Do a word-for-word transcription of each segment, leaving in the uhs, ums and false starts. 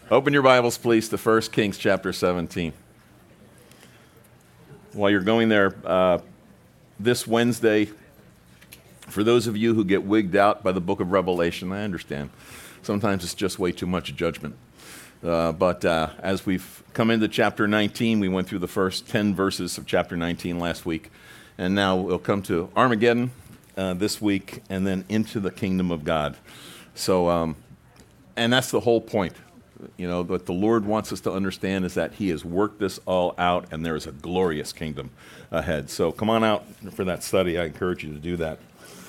Open your Bibles, please, to First Kings chapter seventeen. While you're going there, uh, this Wednesday, for those of you who get wigged out by the book of Revelation, I understand. Sometimes it's just way too much judgment. Uh, but uh, as we've come into chapter nineteen, we went through the first ten verses of chapter nineteen last week. And now we'll come to Armageddon uh, this week and then into the kingdom of God. So, um, and that's the whole point. You know, what the Lord wants us to understand is that He has worked this all out, and there is a glorious kingdom ahead. So come on out for that study. I encourage you to do that.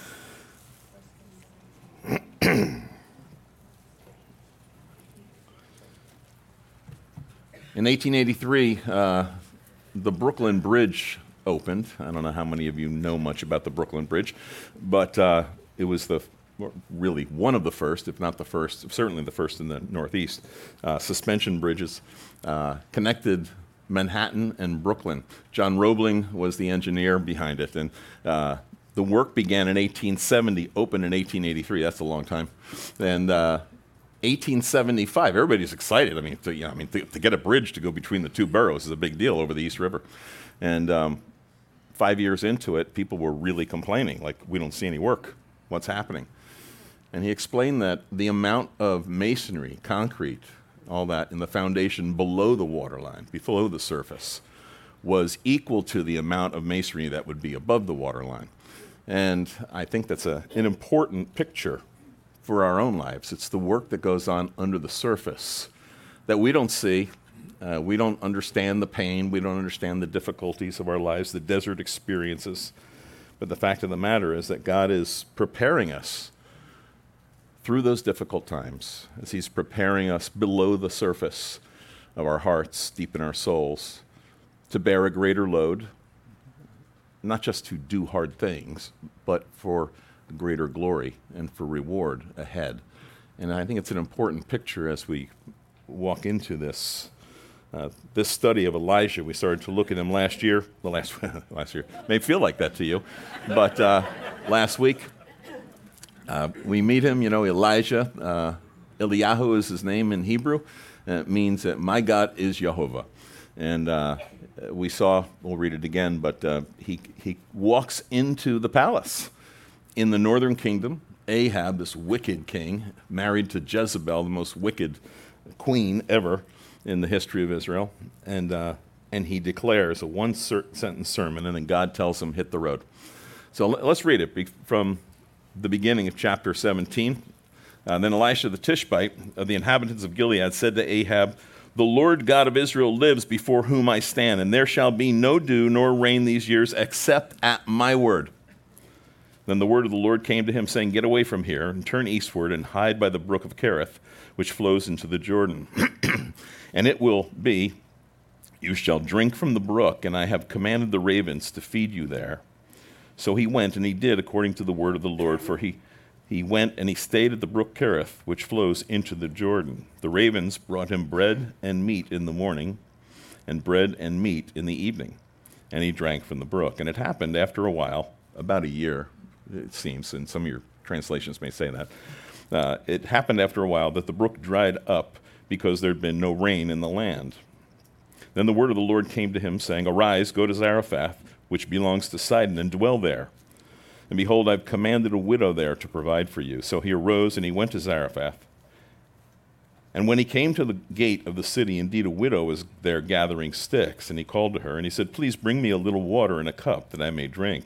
In eighteen eighty-three, uh, the Brooklyn Bridge opened. I don't know how many of you know much about the Brooklyn Bridge, but uh, it was the really one of the first, if not the first, certainly the first in the Northeast, uh, suspension bridges, uh, connected Manhattan and Brooklyn. John Roebling was the engineer behind it, and uh, the work began in eighteen seventy, opened in eighteen eighty-three. That's a long time. And uh, eighteen seventy-five, everybody's excited. I mean, to, you know, I mean, to, to get a bridge to go between the two boroughs is a big deal over the East River. And um, five years into it, people were really complaining, like, we don't see any work. What's happening? And he explained that the amount of masonry, concrete, all that in the foundation below the waterline, below the surface, was equal to the amount of masonry that would be above the waterline. And I think that's a, an important picture for our own lives. It's the work that goes on under the surface that we don't see. Uh, we don't understand the pain. We don't understand the difficulties of our lives, the desert experiences. But the fact of the matter is that God is preparing us through those difficult times, as He's preparing us below the surface of our hearts, deep in our souls, to bear a greater load, not just to do hard things, but for greater glory and for reward ahead. And I think it's an important picture as we walk into this uh, this study of Elijah. We started to look at him last year, the last last year. May feel like that to you, but uh, last week. Uh, we meet him, you know, Elijah. Uh, Eliyahu is his name in Hebrew. And it means that my God is Jehovah. And uh, we saw, we'll read it again, but uh, he, he walks into the palace in the northern kingdom. Ahab, this wicked king, married to Jezebel, the most wicked queen ever in the history of Israel. And, uh, and he declares a one-sentence sermon, and then God tells him, hit the road. So let's read it from the beginning of chapter seventeen. Uh, then Elisha the Tishbite of the inhabitants of Gilead said to Ahab, "The Lord God of Israel lives before whom I stand, and there shall be no dew nor rain these years except at my word." Then the word of the Lord came to him, saying, "Get away from here and turn eastward and hide by the brook of Kerith, which flows into the Jordan. And it will be, you shall drink from the brook, and I have commanded the ravens to feed you there." So he went, and he did according to the word of the Lord, for he, he went and he stayed at the brook Kerith, which flows into the Jordan. The ravens brought him bread and meat in the morning, and bread and meat in the evening, and he drank from the brook. And it happened after a while, about a year, it seems, and some of your translations may say that. Uh, it happened after a while that the brook dried up because there had been no rain in the land. Then the word of the Lord came to him, saying, "Arise, go to Zarephath, which belongs to Sidon, and dwell there. And behold, I've commanded a widow there to provide for you." So he arose, and he went to Zarephath. And when he came to the gate of the city, indeed a widow was there gathering sticks. And he called to her, and he said, "Please bring me a little water in a cup, that I may drink."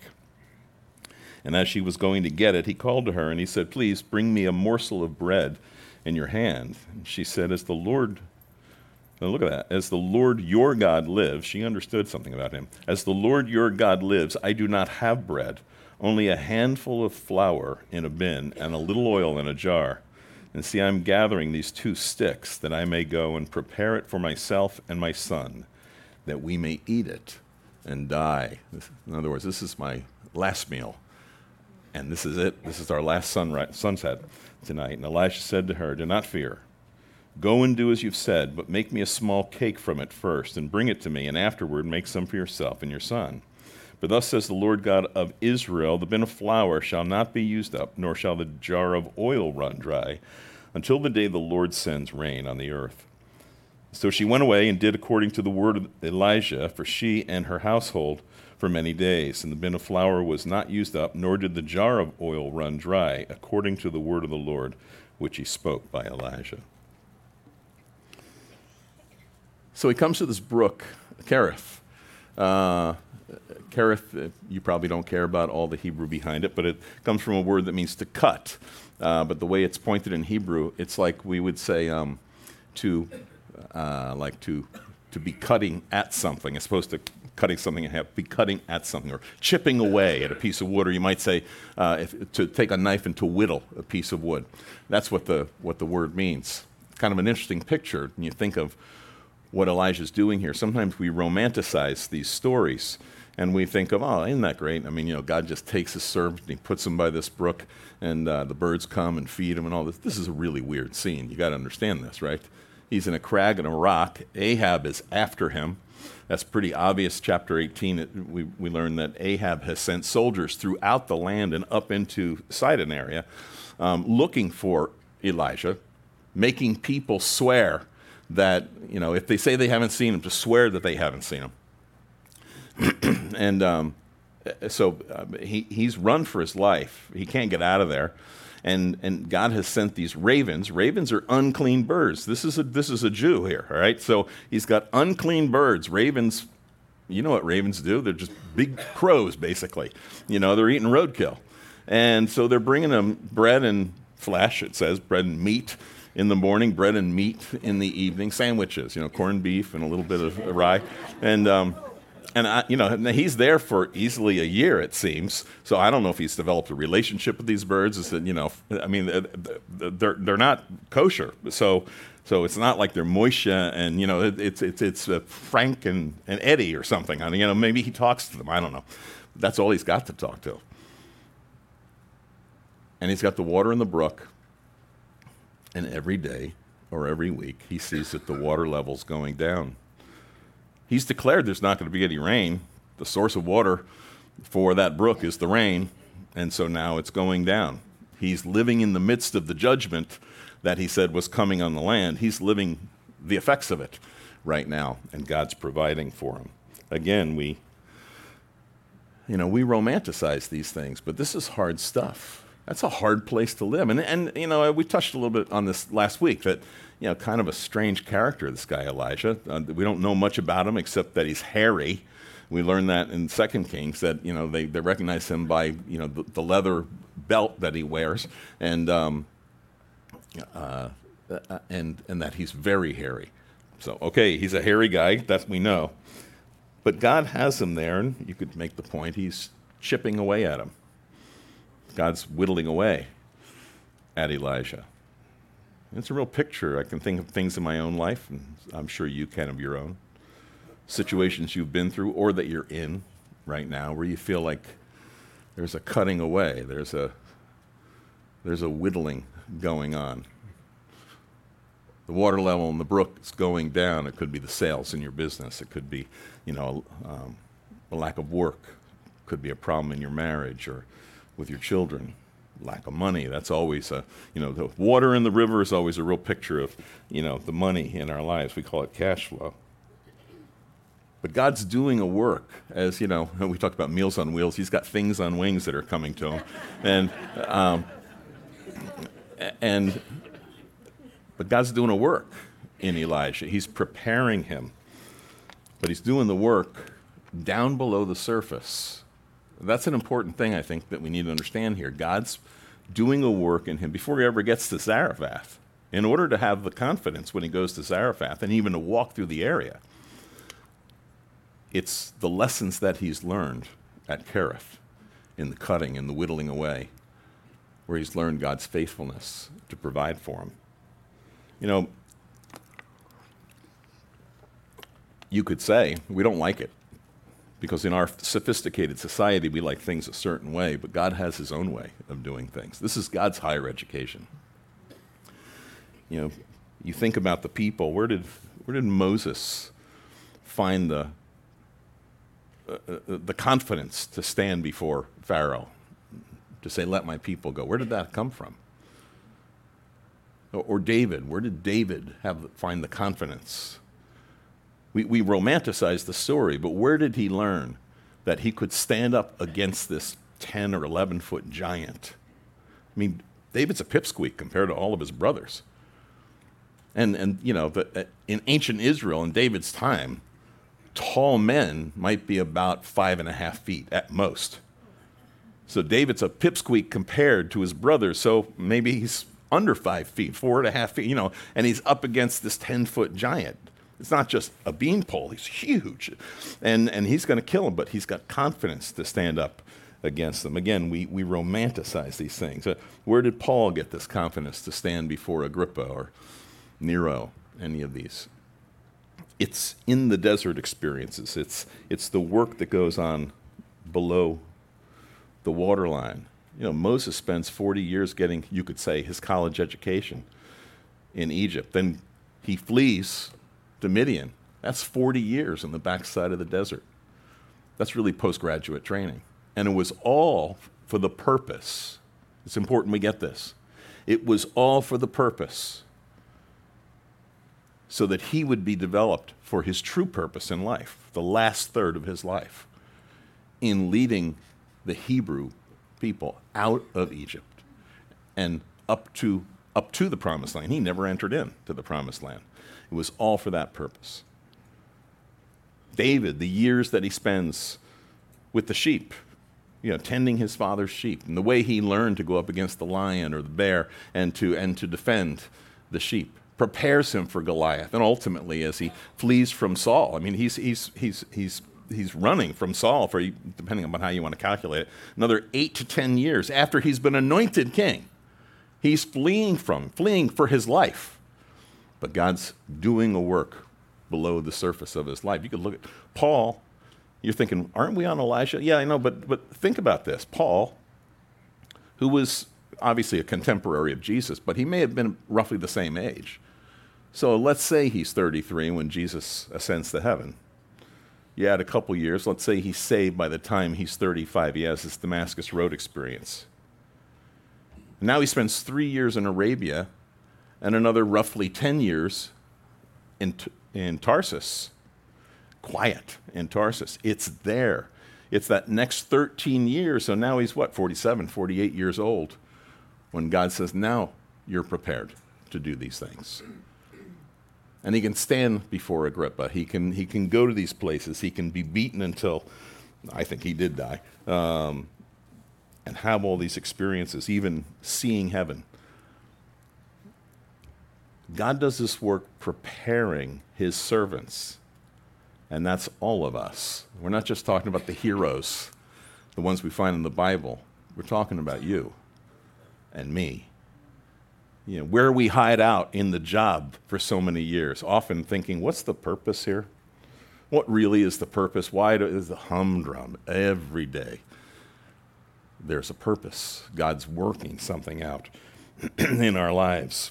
And as she was going to get it, he called to her, and he said, "Please bring me a morsel of bread in your hand." And she said, "As the Lord..." Now look at that. "As the Lord your God lives," she understood something about him. "As the Lord your God lives, I do not have bread, only a handful of flour in a bin and a little oil in a jar. And see, I'm gathering these two sticks that I may go and prepare it for myself and my son, that we may eat it and die." In other words, this is my last meal, and this is it. This is our last sunrise, sunset tonight. And Elisha said to her, "Do not fear. Go and do as you've said, but make me a small cake from it first, and bring it to me, and afterward make some for yourself and your son. For thus says the Lord God of Israel, the bin of flour shall not be used up, nor shall the jar of oil run dry, until the day the Lord sends rain on the earth. So she went away and did according to the word of Elijah for she and her household for many days. And the bin of flour was not used up, nor did the jar of oil run dry, according to the word of the Lord, which he spoke by Elijah. So he comes to this brook, Kerith. Uh, Kerith, uh, you probably don't care about all the Hebrew behind it, but it comes from a word that means to cut. Uh, but the way it's pointed in Hebrew, it's like we would say um, to, uh, like to, to be cutting at something, as opposed to cutting something in half, be cutting at something, or chipping away at a piece of wood, or you might say uh, if, to take a knife and to whittle a piece of wood. That's what the, what the word means. It's kind of an interesting picture when you think of what Elijah's doing here. Sometimes we romanticize these stories, and we think of, oh, isn't that great? I mean, you know, God just takes his servant and he puts him by this brook, and uh, the birds come and feed him and all this. This is a really weird scene. You got to understand this, right? He's in a crag and a rock. Ahab is after him. That's pretty obvious. Chapter eighteen, it, we, we learn that Ahab has sent soldiers throughout the land and up into Sidon area um, looking for Elijah, making people swear that, you know, if they say they haven't seen him, to swear that they haven't seen him. and um, so uh, he, he's run for his life. He can't get out of there. And, and God has sent these ravens. Ravens are unclean birds. This is a, this is a Jew here, all right? So he's got unclean birds. Ravens, you know what ravens do? They're just big crows, basically. You know, they're eating roadkill. And so they're bringing them bread and flesh, it says, bread and meat in the morning, bread and meat in the evening, sandwiches, you know, corned beef and a little bit of rye. And, um, and I, you know, he's there for easily a year, it seems. So I don't know if he's developed a relationship with these birds. Is that, you know, I mean, they're they're not kosher. So so it's not like they're Moshe and, you know, it, it's it's it's uh, Frank and, and Eddie or something. I mean, you know, maybe he talks to them. I don't know. That's all he's got to talk to. And he's got the water in the brook. And every day or every week, he sees that the water level's going down. He's declared there's not going to be any rain. The source of water for that brook is the rain, and so now it's going down. He's living in the midst of the judgment that he said was coming on the land. He's living the effects of it right now, and God's providing for him. Again, we, you know, we romanticize these things, but this is hard stuff. That's a hard place to live. And, and you know, we touched a little bit on this last week, that, you know, kind of a strange character, this guy Elijah. Uh, we don't know much about him except that he's hairy. We learned that in Second Kings, that, you know, they, they recognize him by, you know, the, the leather belt that he wears, and, um, uh, and, and that he's very hairy. So, okay, he's a hairy guy, that we know. But God has him there, and you could make the point he's chipping away at him. God's whittling away at Elijah. It's a real picture. I can think of things in my own life, and I'm sure you can of your own. Situations you've been through or that you're in right now where you feel like there's a cutting away, there's a, there's a whittling going on. The water level in the brook is going down. It could be the sales in your business. It could be, you know, um, a lack of work. It could be a problem in your marriage or with your children, lack of money. That's always a, you know, the water in the river is always a real picture of, you know, the money in our lives. We call it cash flow. But God's doing a work, as, you know, we talked about Meals on Wheels. He's got things on wings that are coming to him. And, um, and, but God's doing a work in Elijah. He's preparing him. But he's doing the work down below the surface. That's an important thing, I think, that we need to understand here. God's doing a work in him before he ever gets to Zarephath. In order to have the confidence when he goes to Zarephath and even to walk through the area, it's the lessons that he's learned at Kerith, in the cutting and the whittling away, where he's learned God's faithfulness to provide for him. You know, you could say, we don't like it. Because in our sophisticated society, we like things a certain way, but God has his own way of doing things. This is God's higher education. You know, you think about the people. Where did where did Moses find the uh, the confidence to stand before Pharaoh, to say, "Let my people go"? Where did that come from? Or, or David. Where did David have find the confidence We, we romanticize the story, but where did he learn that he could stand up against this ten or eleven foot giant? I mean, David's a pipsqueak compared to all of his brothers. And, and you know, the, in ancient Israel, in David's time, tall men might be about five and a half feet at most. So David's a pipsqueak compared to his brothers, so maybe he's under five feet, four and a half feet, you know, and he's up against this ten-foot giant. It's not just a beanpole, he's huge. And, and he's going to kill him, but he's got confidence to stand up against them. Again, we, we romanticize these things. Uh, where did Paul get this confidence to stand before Agrippa or Nero, any of these? It's in the desert experiences. It's, it's the work that goes on below the waterline. You know, Moses spends forty years getting, you could say, his college education in Egypt. Then he flees to Midian. That's forty years in the backside of the desert. That's really postgraduate training. And it was all for the purpose. It's important we get this. It was all for the purpose so that he would be developed for his true purpose in life, the last third of his life, in leading the Hebrew people out of Egypt and up to up to the promised land. He never entered into the promised land. It was all for that purpose. David, the years that he spends with the sheep, you know, tending his father's sheep, and the way he learned to go up against the lion or the bear and to and to defend the sheep, prepares him for Goliath, and ultimately as he flees from Saul. I mean, he's he's he's he's he's running from Saul for, depending on how you want to calculate it, another eight to ten years after he's been anointed king. He's fleeing from, fleeing for his life. But God's doing a work below the surface of his life. You could look at Paul. You're thinking, aren't we on Elijah? Yeah, I know, but but think about this. Paul, who was obviously a contemporary of Jesus, but he may have been roughly the same age. So let's say he's thirty-three when Jesus ascends to heaven. You add a couple years, let's say he's saved by the time he's thirty-five. He has this Damascus Road experience. Now he spends three years in Arabia and another roughly ten years in, in Tarsus. Quiet in Tarsus. It's there. It's that next thirteen years. So now he's what, forty-seven, forty-eight years old when God says, now you're prepared to do these things. And he can stand before Agrippa. He can, he can go to these places. He can be beaten until, I think he did die, um, and have all these experiences, even seeing heaven. God does this work preparing his servants, and that's all of us. We're not just talking about the heroes, the ones we find in the Bible. We're talking about you and me. You know, where we hide out in the job for so many years, often thinking, what's the purpose here? What really is the purpose? Why do, is the humdrum every day? There's a purpose. God's working something out in our lives.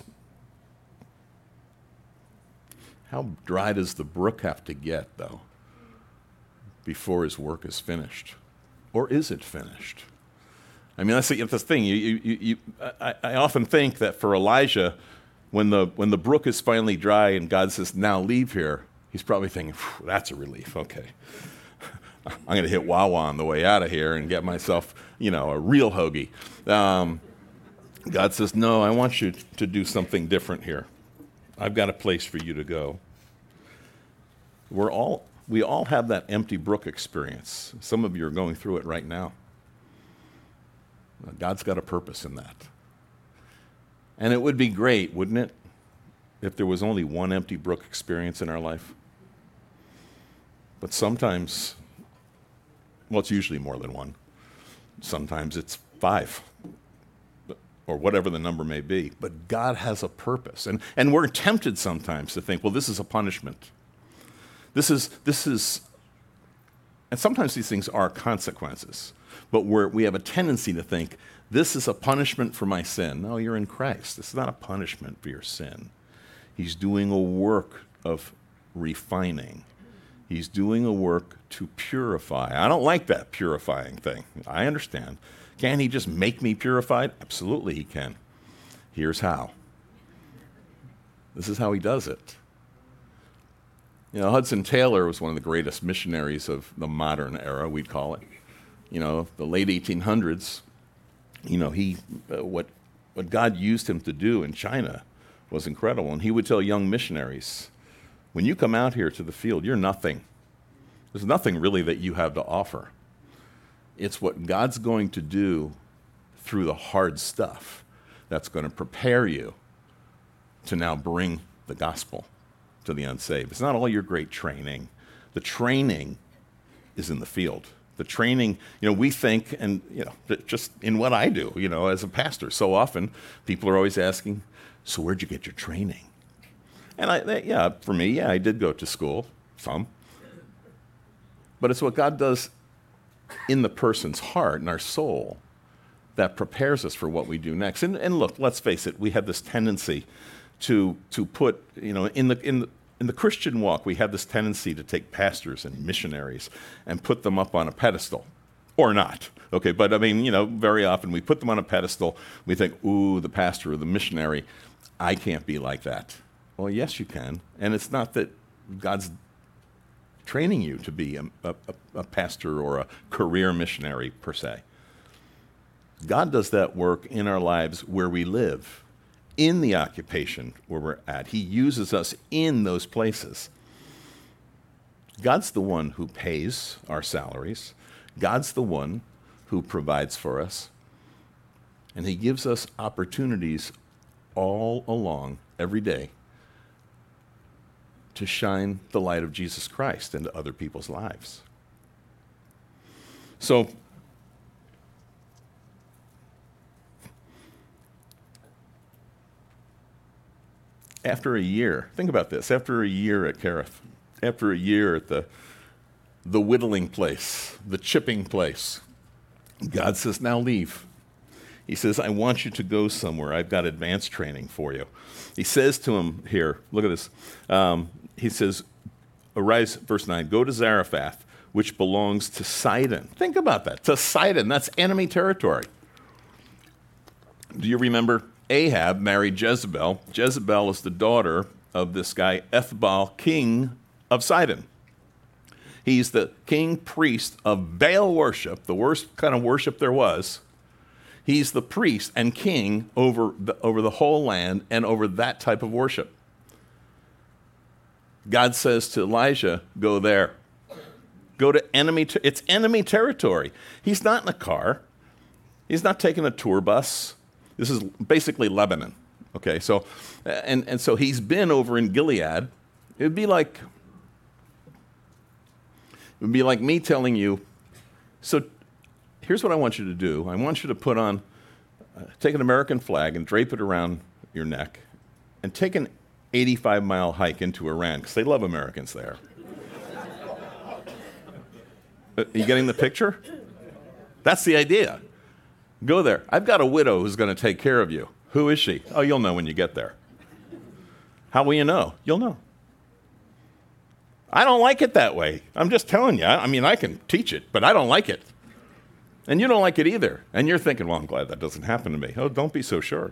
How dry does the brook have to get, though, before his work is finished? Or is it finished? I mean, that's the, the thing. You, you, you, I, I often think that for Elijah, when the, when the brook is finally dry and God says, now leave here, he's probably thinking, that's a relief, okay. I'm going to hit Wawa on the way out of here and get myself, you know, a real hoagie. Um, God says, no, I want you to do something different here. I've got a place for you to go. We're all, we all have that empty brook experience. Some of you are going through it right now. God's got a purpose in that. And it would be great, wouldn't it, if there was only one empty brook experience in our life? But sometimes, well, it's usually more than one. Sometimes it's five, or whatever the number may be. But God has a purpose. And, and we're tempted sometimes to think, well, this is a punishment. This is, this is, and sometimes these things are consequences. But we're, we have a tendency to think, this is a punishment for my sin. No, you're in Christ. This is not a punishment for your sin. He's doing a work of refining. He's doing a work to purify. I don't like that purifying thing. I understand. Can he just make me purified? Absolutely he can. Here's how. This is how he does it. You know, Hudson Taylor was one of the greatest missionaries of the modern era, we'd call it. You know, the late eighteen hundreds, you know, he, uh, what, what God used him to do in China was incredible. And he would tell young missionaries, when you come out here to the field, you're nothing. There's nothing really that you have to offer. It's what God's going to do through the hard stuff that's going to prepare you to now bring the gospel to the unsaved. It's not all your great training. The training is in the field. The training, you know, we think, and, you know, just in what I do, you know, as a pastor, so often people are always asking, so where'd you get your training? And I, yeah, for me, yeah, I did go to school, some. But it's what God does in the person's heart and our soul that prepares us for what we do next. And, and look, let's face it, we have this tendency to to put, you know, in the in the, in the Christian walk, we have this tendency to take pastors and missionaries and put them up on a pedestal, or not. Okay, but I mean, you know, very often we put them on a pedestal. We think, ooh, the pastor or the missionary, I can't be like that. Well, yes, you can, and it's not that God's training you to be a, a, a pastor or a career missionary per se. God does that work in our lives where we live, in the occupation where we're at. He uses us in those places. God's the one who pays our salaries. God's the one who provides for us. And he gives us opportunities all along, every day, to shine the light of Jesus Christ into other people's lives. So, after a year, think about this, after a year at Kerith, after a year at the, the whittling place, the chipping place, God says, now leave. He says, I want you to go somewhere. I've got advanced training for you. He says to him here, look at this. Um, he says, arise, verse nine, go to Zarephath, which belongs to Sidon. Think about that, to Sidon. That's enemy territory. Do you remember Ahab married Jezebel? Jezebel is the daughter of this guy, Ethbaal, king of Sidon. He's the king priest of Baal worship, the worst kind of worship there was. He's the priest and king over the, over the whole land and over that type of worship. God says to Elijah, go there. Go to enemy, ter- it's enemy territory. He's not in a car. He's not taking a tour bus. This is basically Lebanon. Okay, so, and, and so he's been over in Gilead. It would be like, it would be like me telling you, so here's what I want you to do. I want you to put on, uh, take an American flag and drape it around your neck and take an eighty-five mile hike into Iran, because they love Americans there. Are you getting the picture? That's the idea. Go there. I've got a widow who's going to take care of you. Who is she? Oh, you'll know when you get there. How will you know? You'll know. I don't like it that way. I'm just telling you. I mean, I can teach it, but I don't like it. And you don't like it either. And you're thinking, well, I'm glad that doesn't happen to me. Oh, don't be so sure.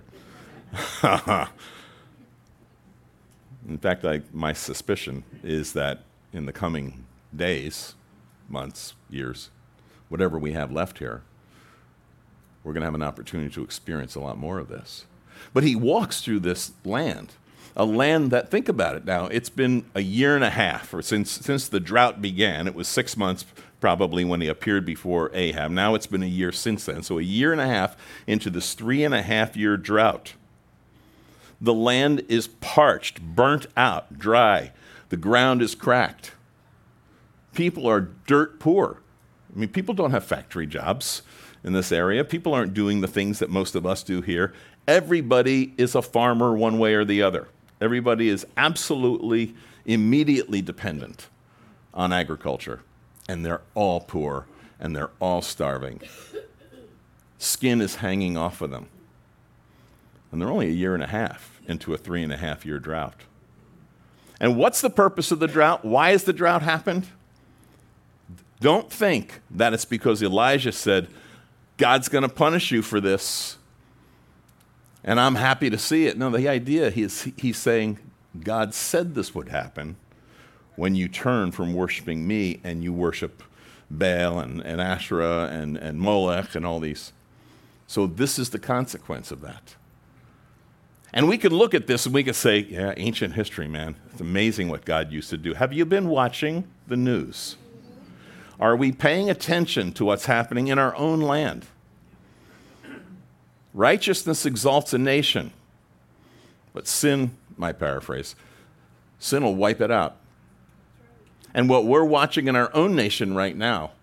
In fact, I, my suspicion is that in the coming days, months, years, whatever we have left here, we're going to have an opportunity to experience a lot more of this. But he walks through this land, a land that, think about it now, it's been a year and a half, or since, since the drought began. It was six months probably when he appeared before Ahab. Now it's been a year since then. So a year and a half into this three and a half year drought. The land is parched, burnt out, dry. The ground is cracked. People are dirt poor. I mean, people don't have factory jobs in this area. People aren't doing the things that most of us do here. Everybody is a farmer one way or the other. Everybody is absolutely, immediately dependent on agriculture. And they're all poor, and they're all starving. Skin is hanging off of them. And they're only a year and a half into a three and a half year drought. And what's the purpose of the drought? Why has the drought happened? Don't think that it's because Elijah said, God's going to punish you for this, and I'm happy to see it. No, the idea is he's saying, God said this would happen. when you turn from worshiping me and you worship Baal and, and Asherah and, and Molech and all these. So this is the consequence of that. And we can look at this and we can say, yeah, ancient history, man. It's amazing what God used to do. Have you been watching the news? Are we paying attention to what's happening in our own land? Righteousness exalts a nation, but sin, my paraphrase, sin will wipe it out. And what we're watching in our own nation right now,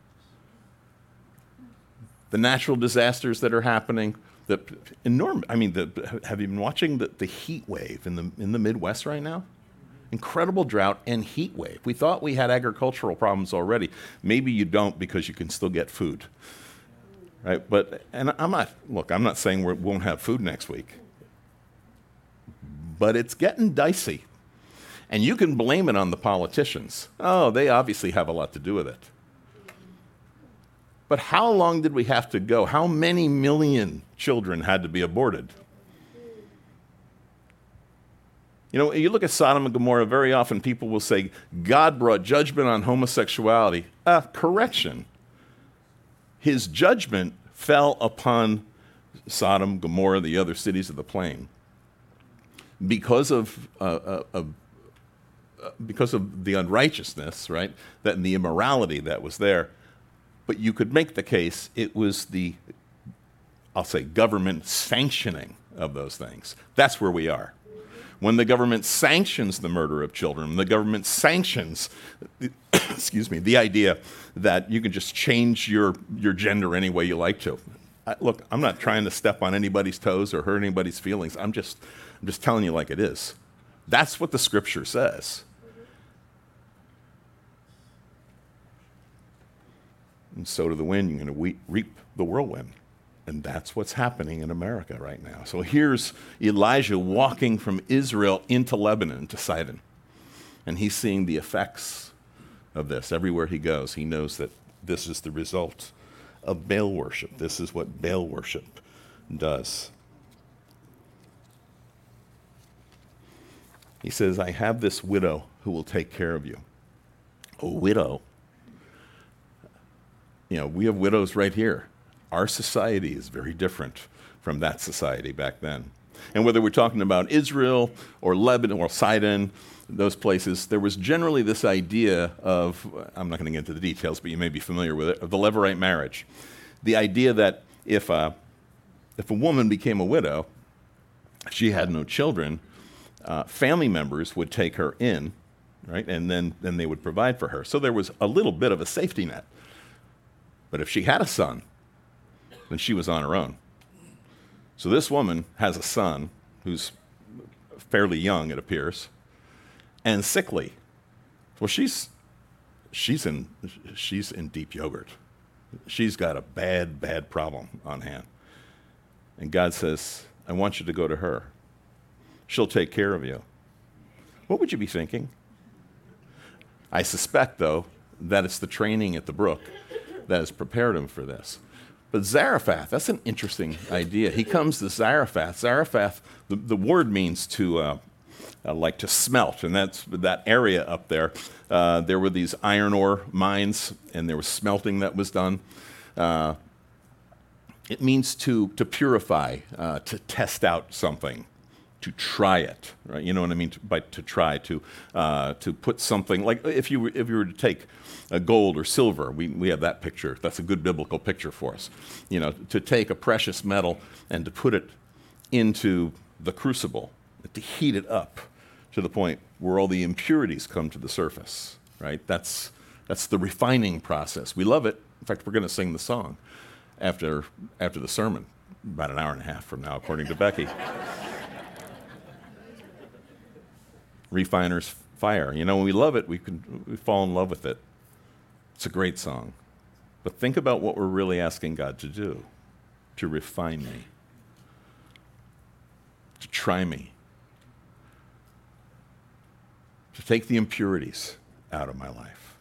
the natural disasters that are happening, the enormous, I mean, the, have you been watching the, the heat wave in the, in the Midwest right now? Incredible drought and heat wave. We thought we had agricultural problems already. Maybe you don't because you can still get food, right? But, and I'm not, look, I'm not saying we won't have food next week, but it's getting dicey. And you can blame it on the politicians. Oh, they obviously have a lot to do with it. But how long did we have to go? How many million children had to be aborted? You know, you look at Sodom and Gomorrah, very often people will say, God brought judgment on homosexuality. Uh, correction. His judgment fell upon Sodom, Gomorrah, the other cities of the plain. Because of, uh, uh, uh, because of the unrighteousness, right, that and the immorality that was there. But you could make the case it was the, I'll say, government sanctioning of those things. That's where we are. When the government sanctions the murder of children, the government sanctions, excuse me, the idea that you can just change your, your gender any way you like to. I, look, I'm not trying to step on anybody's toes or hurt anybody's feelings. I'm just, I'm just telling you like it is. That's what the Scripture says. And so to the wind, you're going to reap the whirlwind. And that's what's happening in America right now. So here's Elijah walking from Israel into Lebanon to Sidon. And he's seeing the effects of this. Everywhere he goes, he knows that this is the result of Baal worship. This is what Baal worship does. He says, I have this widow who will take care of you. A widow. You know, we have widows right here. Our society is very different from that society back then. And whether we're talking about Israel or Lebanon or Sidon, those places, there was generally this idea of, I'm not going to get into the details, but you may be familiar with it, of the Levirate marriage. The idea that if a, if a woman became a widow, she had no children, uh, family members would take her in, right, and then, then they would provide for her. So there was a little bit of a safety net. But if she had a son, then she was on her own. So this woman has a son who's fairly young, it appears, and sickly. Well, she's she's in she's in deep yogurt. She's got a bad, bad problem on hand. And God says, I want you to go to her. She'll take care of you. What would you be thinking? I suspect, though, that it's the training at the brook that has prepared him for this. But Zarephath, that's an interesting idea. He comes to Zarephath. Zarephath, the, the word means to, uh, uh, like to smelt, and that's that area up there. Uh, there were these iron ore mines, and there was smelting that was done. Uh, it means to, to purify, uh, to test out something, to try it, right? You know what I mean? To, by to try, to uh, to put something, like if you were, if you were to take a gold or silver, we, we have that picture. That's a good biblical picture for us. You know, to take a precious metal and to put it into the crucible, to heat it up to the point where all the impurities come to the surface, right? That's, that's the refining process. We love it. In fact, we're going to sing the song after, after the sermon, about an hour and a half from now, according to Becky. Refiner's Fire. You know, when we love it, we can we fall in love with it. It's a great song. But think about what we're really asking God to do, to refine me, to try me, to take the impurities out of my life.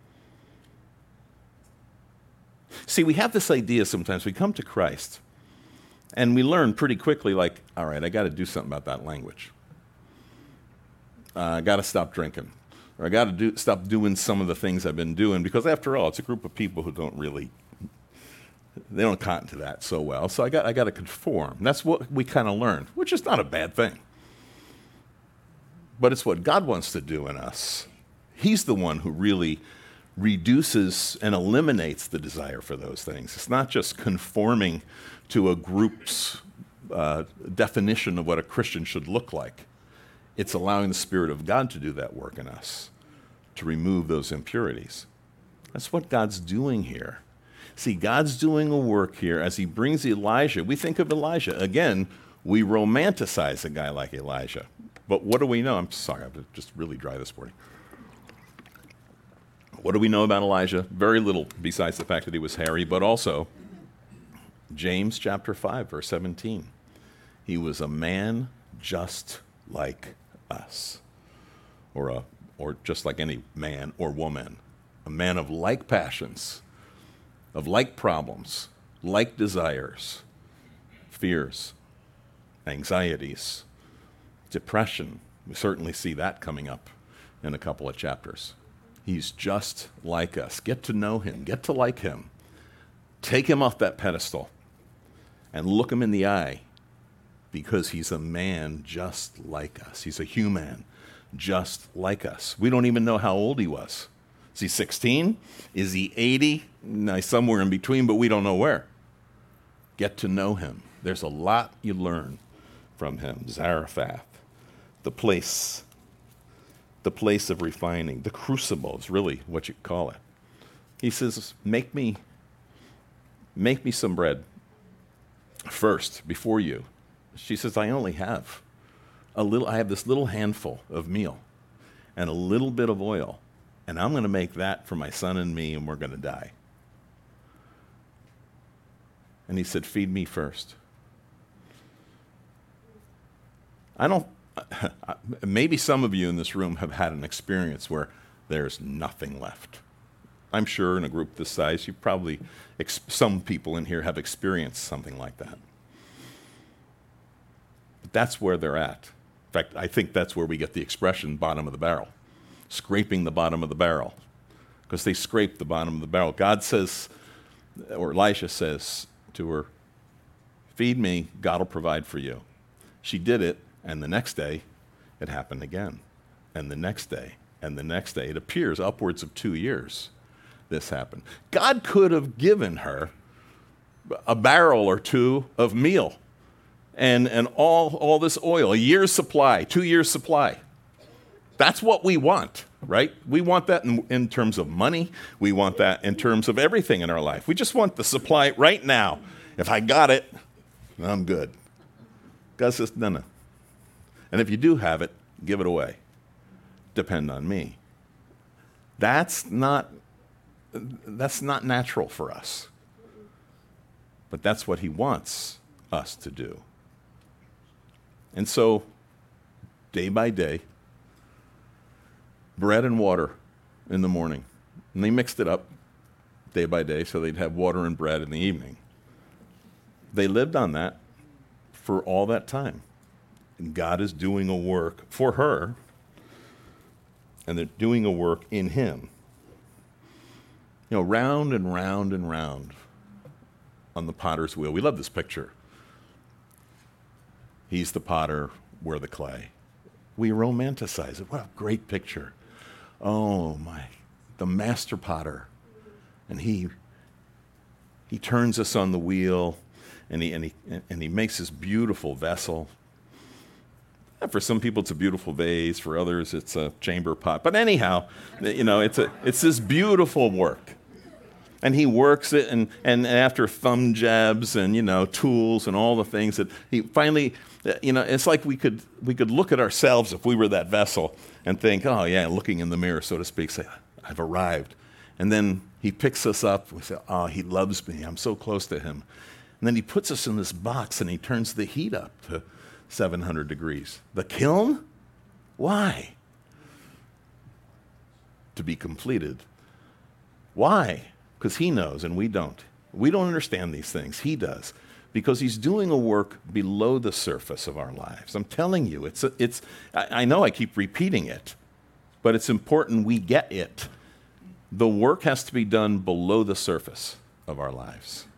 See, we have this idea sometimes. We come to Christ, and we learn pretty quickly, like, all right, I got to do something about that language. Uh, I got to stop drinking. or I got to do, stop doing some of the things I've been doing, because after all, it's a group of people who don't really, they don't cotton to that so well. So I got, I got to conform. That's what we kind of learn, which is not a bad thing. But it's what God wants to do in us. He's the one who really reduces and eliminates the desire for those things. It's not just conforming to a group's uh, definition of what a Christian should look like. It's allowing the Spirit of God to do that work in us, to remove those impurities. That's what God's doing here. See, God's doing a work here as he brings Elijah. We think of Elijah. Again, we romanticize a guy like Elijah. But what do we know? I'm sorry, I'm just really dry this morning. What do we know about Elijah? Very little, besides the fact that he was hairy, but also James chapter five, verse seventeen. He was a man just like us, or a, or just like any man or woman, a man of like passions, of like problems, like desires, fears, anxieties, depression. We certainly see that coming up in a couple of chapters. He's just like us. Get to know him. Get to like him. Take him off that pedestal and look him in the eye, because he's a man just like us. He's a human just like us. We don't even know how old he was. Is he sixteen? Is he eighty? No, somewhere in between, but we don't know where. Get to know him. There's a lot you learn from him. Zarephath, the place, the place of refining, the crucible is really what you call it. He says, make me, make me some bread first before you. She says, I only have a little, I have this little handful of meal and a little bit of oil, and I'm going to make that for my son and me, and we're going to die. And he said, feed me first. I don't, maybe some of you in this room have had an experience where there's nothing left. I'm sure in a group this size, you probably, some people in here have experienced something like that. But that's where they're at. In fact, I think that's where we get the expression bottom of the barrel, scraping the bottom of the barrel, because they scrape the bottom of the barrel. God says, or Elisha says to her, feed me, God will provide for you. She did it, and the next day, it happened again. And the next day, and the next day. It appears upwards of two years this happened. God could have given her a barrel or two of meal and, and all, all this oil, a year's supply, two years' supply. That's what we want, right? We want that in, in terms of money. We want that in terms of everything in our life. We just want the supply right now. If I got it, I'm good. God says, no, no. And if you do have it, give it away. Depend on me. That's not, that's not natural for us. But that's what he wants us to do. And so, day by day, bread and water in the morning. And they mixed it up day by day so they'd have water and bread in the evening. They lived on that for all that time. And God is doing a work for her, and they're doing a work in him. You know, round and round and round on the potter's wheel. We love this picture. He's the potter, we're the clay. We romanticize it. What a great picture. Oh my, the master potter. And he he turns us on the wheel, and he and he and he makes this beautiful vessel. And for some people, it's a beautiful vase. For others, it's a chamber pot. But anyhow, you know, it's a it's this beautiful work. And he works it, and, and after thumb jabs and, you know, tools and all the things that he finally, you know, it's like we could we could look at ourselves if we were that vessel and think, oh, yeah, looking in the mirror, so to speak, say, I've arrived. And then he picks us up. We say, oh, he loves me. I'm so close to him. And then he puts us in this box, and he turns the heat up to seven hundred degrees. The kiln? Why? To be completed. Why? Because he knows and we don't. We don't understand these things. He does. Because he's doing a work below the surface of our lives. I'm telling you, it's, a, it's. I, I know I keep repeating it, but it's important we get it. The work has to be done below the surface of our lives.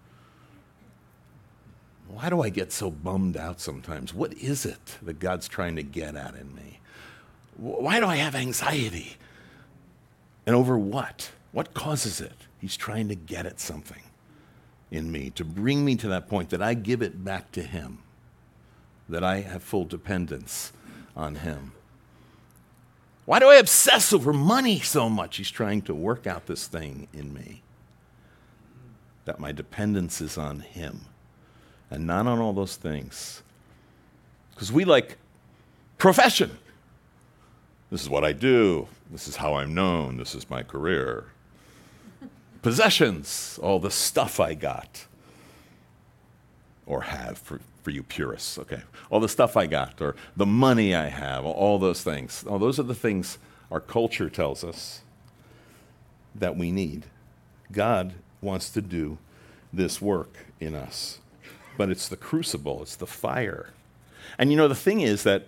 Why do I get so bummed out sometimes? What is it that God's trying to get at in me? Why do I have anxiety? And over what? What causes it? He's trying to get at something in me, to bring me to that point that I give it back to him, that I have full dependence on him. Why do I obsess over money so much? He's trying to work out this thing in me, that my dependence is on him and not on all those things. Because we like profession. This is what I do. This is how I'm known. This is my career. Possessions, all the stuff I got or have for, for you purists, okay? All the stuff I got or the money I have, all those things. Oh, those are the things our culture tells us that we need. God wants to do this work in us, but it's the crucible, it's the fire. And you know, the thing is that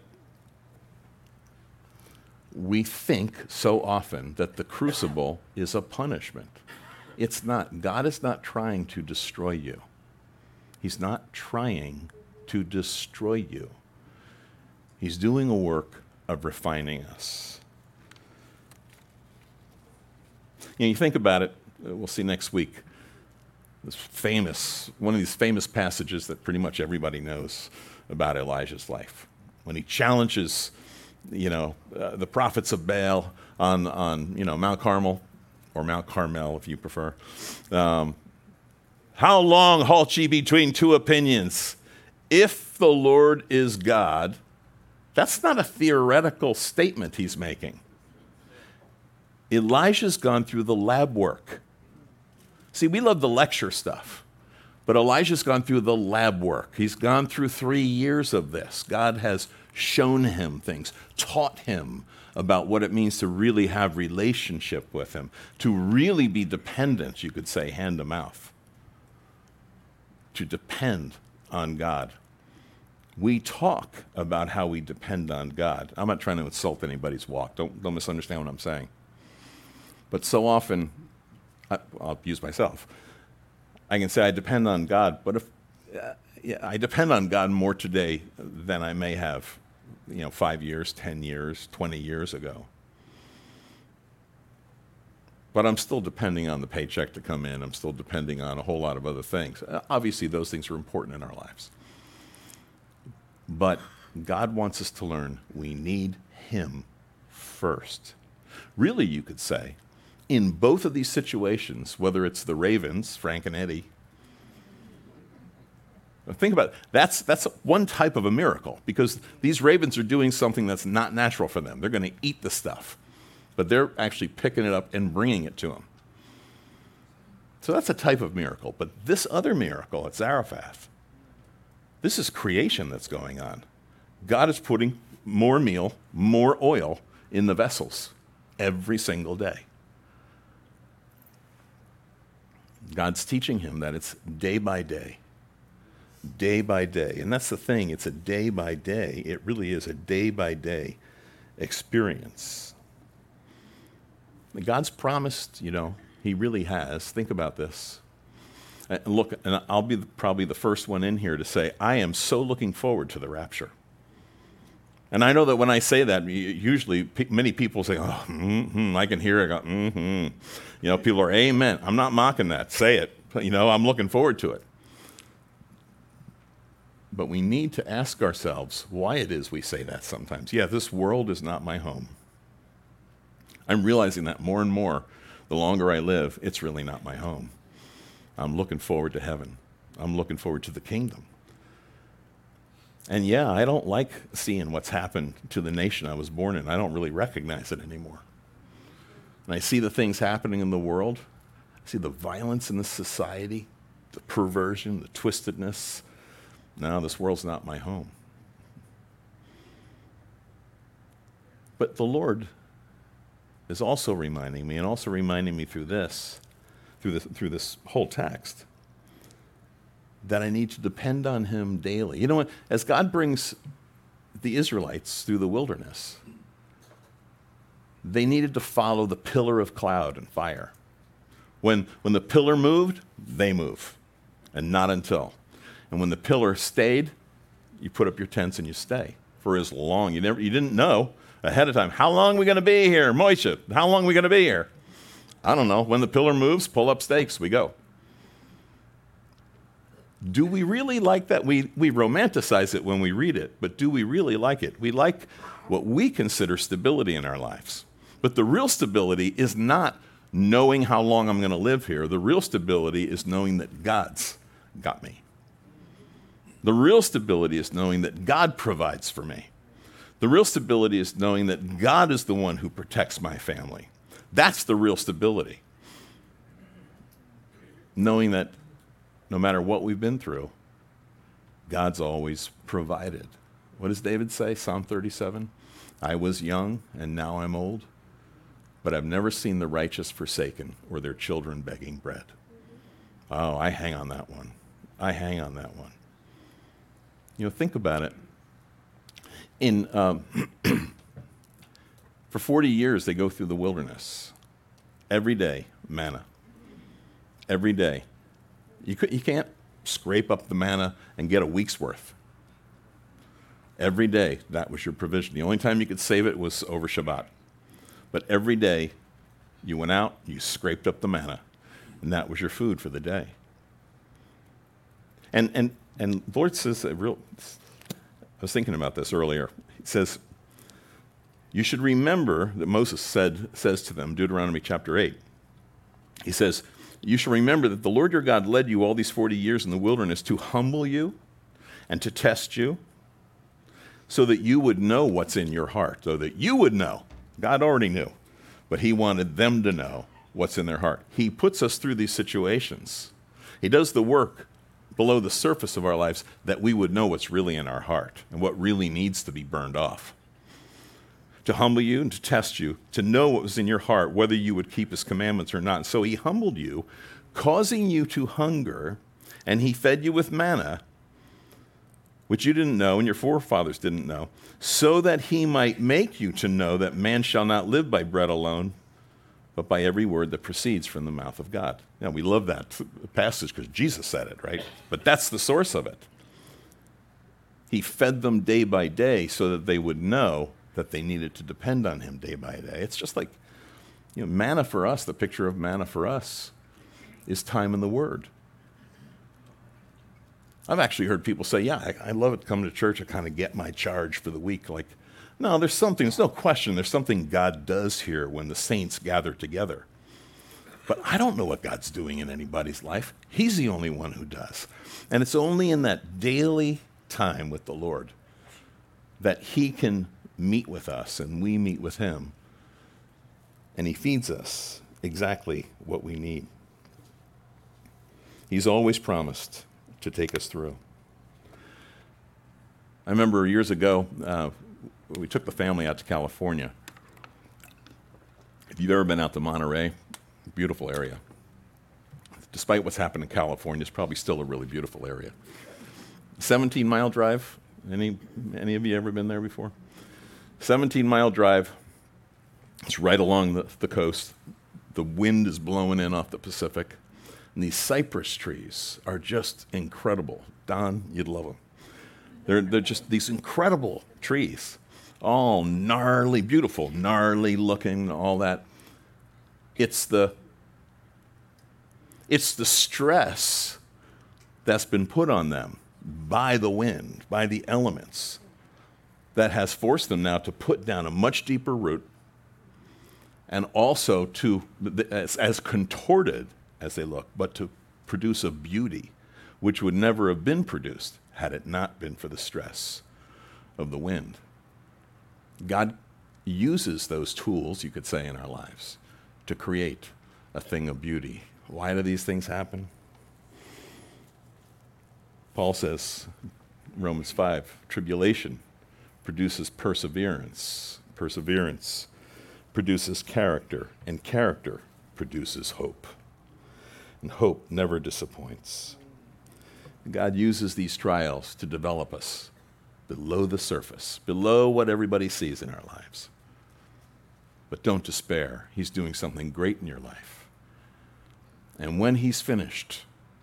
we think so often that the crucible is a punishment. It's not. God is not trying to destroy you. He's not trying to destroy you. He's doing a work of refining us. You know, you think about it, we'll see next week, this famous, one of these famous passages that pretty much everybody knows about Elijah's life. When he challenges, you know, uh, the prophets of Baal on, on, you know, Mount Carmel, or Mount Carmel, if you prefer. Um, How long halt ye between two opinions? If the Lord is God, that's not a theoretical statement he's making. Elijah's gone through the lab work. See, we love the lecture stuff, but Elijah's gone through the lab work. He's gone through three years of this. God has shown him things, taught him about what it means to really have relationship with him, to really be dependent, you could say, hand to mouth, to depend on God. We talk about how we depend on God. I'm not trying to insult anybody's walk. Don't, don't misunderstand what I'm saying. But so often, I, I'll use myself. I can say I depend on God, but if uh, yeah, I depend on God more today than I may have, you know, five years, ten years, twenty years ago. But I'm still depending on the paycheck to come in. I'm still depending on a whole lot of other things. Uh, obviously, those things are important in our lives. But God wants us to learn we need him first. Really, you could say, in both of these situations, whether it's the Ravens, Frank and Eddie, think about it. That's, that's one type of a miracle, because these ravens are doing something that's not natural for them. They're going to eat the stuff, but they're actually picking it up and bringing it to them. So that's a type of miracle. But this other miracle at Zarephath, this is creation that's going on. God is putting more meal, more oil in the vessels every single day. God's teaching him that it's day by day. Day by day. And that's the thing, it's a day by day. It really is a day by day experience. God's promised, you know, he really has. Think about this. And look, and I'll be probably the first one in here to say, I am so looking forward to the rapture. And I know that when I say that, usually many people say, oh, mm-hmm, I can hear it. Go, mm-hmm. You know, people are, amen. I'm not mocking that. Say it. You know, I'm looking forward to it. But we need to ask ourselves why it is we say that sometimes. Yeah, this world is not my home. I'm realizing that more and more. The longer I live, it's really not my home. I'm looking forward to heaven. I'm looking forward to the kingdom. And yeah, I don't like seeing what's happened to the nation I was born in. I don't really recognize it anymore. And I see the things happening in the world. I see the violence in the society, the perversion, the twistedness. No, this world's not my home. But the Lord is also reminding me, and also reminding me through this, through this, through this whole text, that I need to depend on him daily. You know what? As God brings the Israelites through the wilderness, they needed to follow the pillar of cloud and fire. When, when the pillar moved, they move, and not until. And when the pillar stayed, you put up your tents and you stay for as long. You never, you didn't know ahead of time, how long are we going to be here, Moshe? How long are we going to be here? I don't know. When the pillar moves, pull up stakes, we go. Do we really like that? We, we romanticize it when we read it, but do we really like it? We like what we consider stability in our lives. But the real stability is not knowing how long I'm going to live here. The real stability is knowing that God's got me. The real stability is knowing that God provides for me. The real stability is knowing that God is the one who protects my family. That's the real stability. Knowing that no matter what we've been through, God's always provided. What does David say? Psalm thirty-seven? I was young and now I'm old, but I've never seen the righteous forsaken or their children begging bread. Oh, I hang on that one. I hang on that one. You know, think about it. In um, for forty years, they go through the wilderness. Every day, manna. Every day. You, could, you can't scrape up the manna and get a week's worth. Every day, that was your provision. The only time you could save it was over Shabbat. But every day, you went out, you scraped up the manna, and that was your food for the day. And and and the Lord says, a real, I was thinking about this earlier. He says, you should remember that Moses said says to them, Deuteronomy chapter eight. He says, you should remember that the Lord your God led you all these forty years in the wilderness to humble you and to test you so that you would know what's in your heart, so that you would know. God already knew, but he wanted them to know what's in their heart. He puts us through these situations. He does the work below the surface of our lives that we would know what's really in our heart and what really needs to be burned off. To humble you and to test you, to know what was in your heart, whether you would keep his commandments or not. So he humbled you, causing you to hunger, and he fed you with manna, which you didn't know and your forefathers didn't know, so that he might make you to know that man shall not live by bread alone, but by every word that proceeds from the mouth of God. Now, we love that passage because Jesus said it, right? But that's the source of it. He fed them day by day so that they would know that they needed to depend on him day by day. It's just like, you know, manna for us, the picture of manna for us is time in the Word. I've actually heard people say, yeah, I, I love it coming to church. I kind of get my charge for the week. Like, no, there's something, there's no question, there's something God does here when the saints gather together. But I don't know what God's doing in anybody's life. He's the only one who does. And it's only in that daily time with the Lord that he can meet with us and we meet with him. And he feeds us exactly what we need. He's always promised to take us through. I remember years ago, uh, we took the family out to California. If you've ever been out to Monterey, beautiful area. Despite what's happened in California, it's probably still a really beautiful area. seventeen-mile drive. Any, any of you ever been there before? seventeen-mile drive. It's right along the, the coast. The wind is blowing in off the Pacific. And these cypress trees are just incredible. Don, you'd love them. They're, they're just these incredible trees. All gnarly, beautiful, gnarly looking, all that. It's the, it's the stress that's been put on them by the wind, by the elements, that has forced them now to put down a much deeper root and also to, as, as contorted as they look, but to produce a beauty which would never have been produced had it not been for the stress of the wind. God uses those tools, you could say, in our lives to create a thing of beauty. Why do these things happen? Paul says, Romans five, tribulation produces perseverance. Perseverance produces character, and character produces hope. And hope never disappoints. God uses these trials to develop us below the surface, below what everybody sees in our lives. But don't despair. He's doing something great in your life. And when he's finished,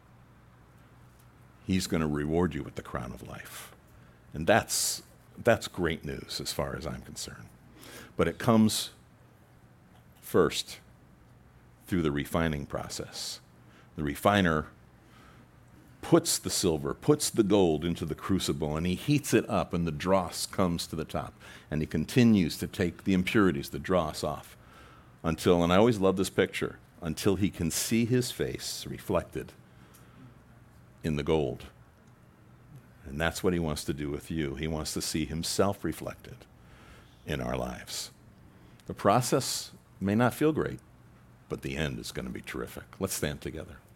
he's going to reward you with the crown of life. And that's, that's great news as far as I'm concerned. But it comes first through the refining process. The refiner puts the silver, puts the gold into the crucible, and he heats it up, and the dross comes to the top. And he continues to take the impurities, the dross off, until, and I always love this picture, until he can see his face reflected in the gold. And that's what he wants to do with you. He wants to see himself reflected in our lives. The process may not feel great, but the end is going to be terrific. Let's stand together.